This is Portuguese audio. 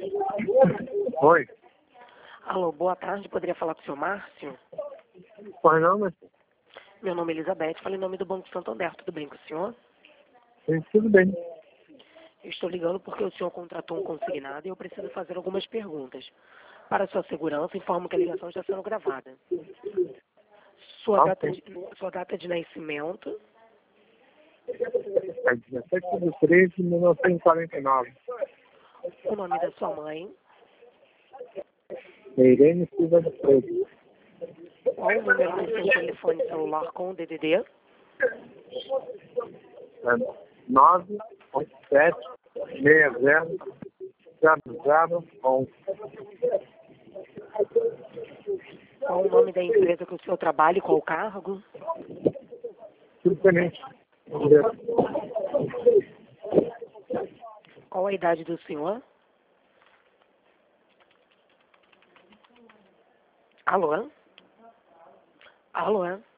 Oi. Alô, boa tarde. Poderia falar com o senhor Márcio? Pois não, mas Meu nome é Elizabeth, falo em nome do Banco Santander. Tudo bem com o senhor? tudo bem. Eu estou ligando porque o senhor contratou um consignado e eu preciso fazer algumas perguntas. Para sua segurança, informo que a ligação está sendo gravada. Sua data de nascimento, É 17 de 13 de 1949. o nome da sua mãe, Irene Silva de Freitas. qual o número do seu telefone celular com o DDD, 987 60 0011. qual o nome da empresa que o senhor trabalha e qual o cargo, Tudo tenente. qual a idade do senhor. Alô? Alô?